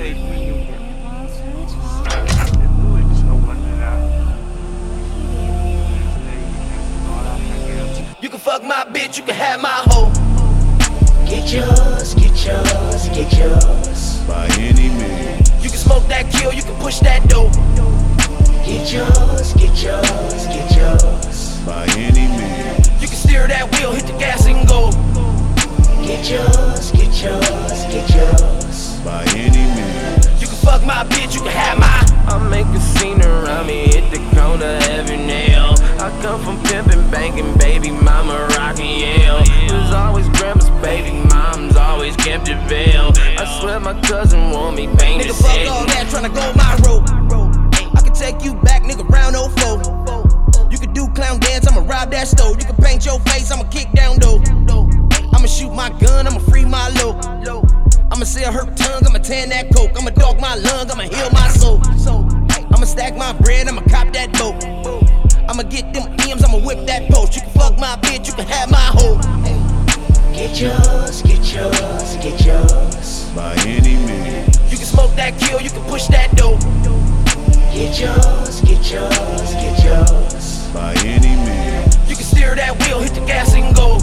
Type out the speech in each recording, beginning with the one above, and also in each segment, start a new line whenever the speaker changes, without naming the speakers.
You can fuck my bitch, you can have my hoe.
Get yours, get yours, get yours.
By any means.
You can smoke that kill, you can push that dope.
Get yours, get yours, get yours.
By any means.
You can steer that wheel, hit the gas and go.
Get yours, get yours, get yours.
By any means.
You can fuck my bitch, you can have my.
I make a scene around me, hit the corner every nail. I come from pimpin', banking, baby mama rockin' Yale. Was always grandma's baby, mom's always kept it veil. I swear my cousin want me painted.
Nigga, fuck all that, tryna go my road. I can take you back, nigga, round 04. You can do clown dance, I'ma rob that stove. You can paint your face, I'ma kick down though. I'ma shoot my gun, I'ma free my low. I'ma sell her tongue, I'ma tan that coke. I'ma dog my lung, I'ma heal my soul. I'ma stack my bread, I'ma cop that boat. I'ma get them M's, I'ma whip that post. You can fuck my bitch, you can have my hoe.
Get yours, get yours, get yours.
By any means.
You can smoke that kill, you can push that dope.
Get yours, get yours, get yours.
By any means.
You can steer that wheel, hit the gas and go.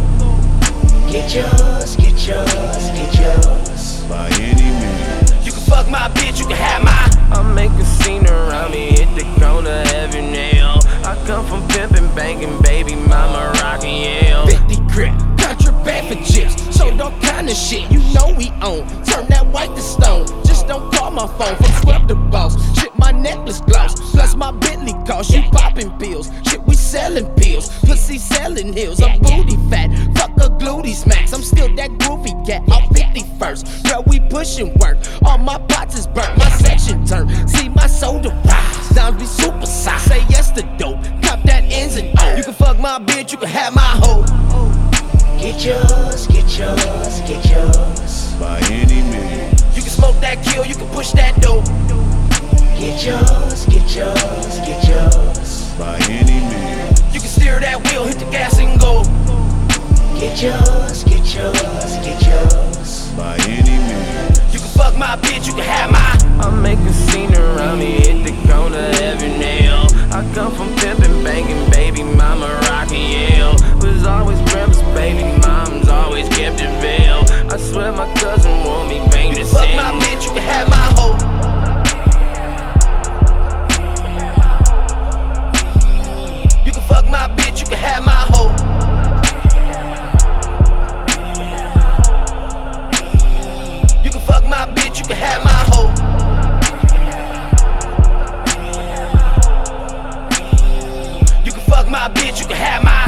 Get yours, get yours, get yours.
By any means.
You can fuck my bitch, you can have my.
I make a scene around me, hit the corner every nail. I come from pimpin', banking, baby mama rockin' Yale.
50 grip, contraband for chips, so all kind of shit you know we own. Turn that white to stone, just don't call my phone from scrub the boss. Shit, my necklace gloss, plus my Bentley cost. You poppin' pills, shit, we sellin' pills. Pussy sellin' hills, I'm booty fat, fuck a glutey smacks. I'm still that groovy cat, I'm 51st. Girl, we pushin' work, all my pots is burnt, my section turn. See my soda rise, dimes be super size. Say yes to dope, cop that ends and O. You can fuck my bitch, you can have my hoe.
Get yours, get yours, get yours.
By any means.
You can smoke that kill, you can push that dope.
Get yours, get yours, get yours.
By any means.
You can steer that wheel, hit the gas and go.
Get yours, get yours, get yours.
By any means.
You can fuck my bitch, you can have my.
I make a scene around me, hit the corner every nail. I come from pimpin', banking, baby mama rockin' Yale. Was always grandma's baby, mom's always kept it veil. I swear my cousin want me painted.
You can fuck my bitch, you can have my hoe. You can fuck my bitch, you can have my hoe. You can fuck my bitch, you can have my hoe. You can fuck my bitch, you can have my